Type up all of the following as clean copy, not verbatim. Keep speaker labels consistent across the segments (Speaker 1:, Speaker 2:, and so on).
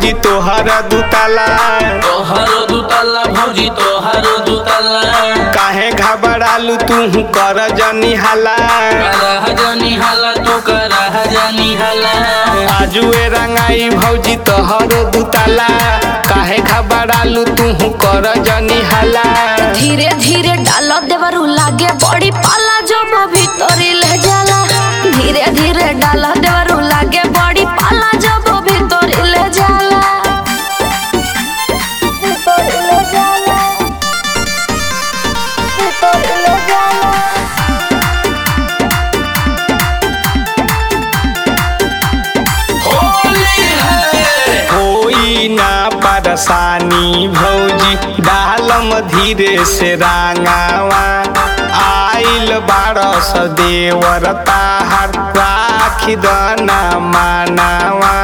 Speaker 1: भौजी तोहर दुताला
Speaker 2: भौजी तोहर दुताला
Speaker 1: काहे घबरालू तू कर जनी हाला
Speaker 2: तू करह जानी हाला
Speaker 1: आजुए रंगाई भौजी तोहर दुताला काहे घबरालू तू कर जनी हाला
Speaker 3: धीरे धीरे डाल देवरू लागे बड़ी पाला जब भीतरी ले जाला धीरे धीरे डाल देवरू लागे बड़ी पाला जब भीतरी ले जाला भीतरी ले जाला भीतरी ले जाला
Speaker 1: कोई ना परेशानी भौजी डालम धीरे से रांगावा आइल बारस देवर ताहार राखी दना मानावा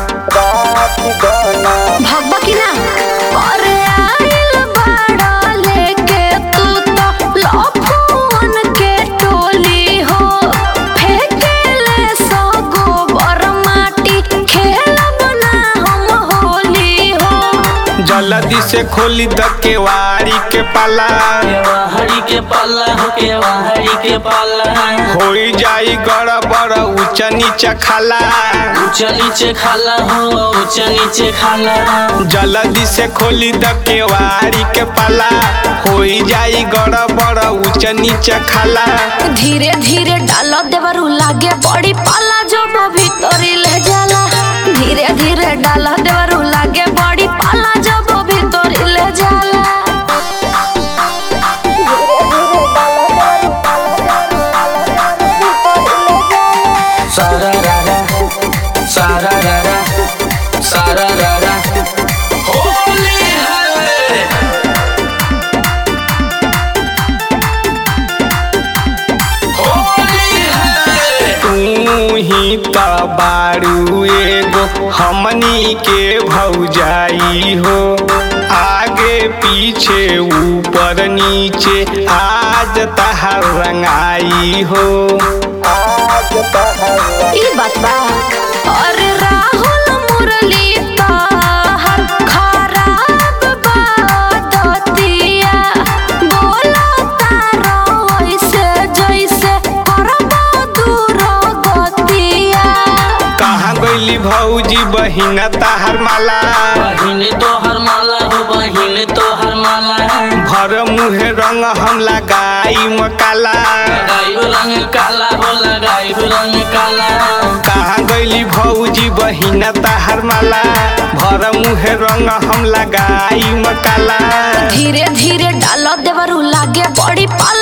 Speaker 3: भगवा की ना अरे आइल बाड़ा लेके तू तो लफुन के टोली हो फेंकेले सो गोबर माटी खेलब ना हम होली हो
Speaker 1: जल्दी से खोली द केवाड़ी के पाला
Speaker 2: केवाहरी के पाला हो केवाहरी के पाला
Speaker 1: होई जाई गड़बड़ ऊंचा नीचा खाला
Speaker 2: ऊंचा नीचे खाला हो ऊंचा नीचे खाला
Speaker 1: जल्दी से खोली द केवाड़ी के पाला होई जाई गड़बड़ ऊंचा नीचा खाला
Speaker 3: धीरे धीरे डाल देवरू लागे बड़ी पाला जब भीतरी ले जाला धीरे धीरे डाल देवरू लागे बड़ी पाला जब भीतरी ले जाला
Speaker 2: सारा रारा सारा रारा सारा रारा होली है होली है
Speaker 1: तू ही त बारू एगो हमनी के भौजाई हो आगे पीछे ऊपर नीचे आज तहार रंगाई हो
Speaker 3: ई बात बा अरे राहुल मुरली ताहर खराब बादतिया बोला तारो ऐसे जैसे करबो दूर गतिया
Speaker 1: कहाँ गईली भौजी बहिना ताहार माला
Speaker 2: बहिन तोहर माला हो बहिन तोहर माला
Speaker 1: भर मुहे रंग हम लगाई मकाला
Speaker 2: लगाई रंग काला हो लगाई रंग काला
Speaker 1: कहाँ गईली भौजी बहिना ताहार माला भर मुहे रंग हम लगाई मकाला
Speaker 3: धीरे धीरे डाल देवरू लागे बड़ी पाला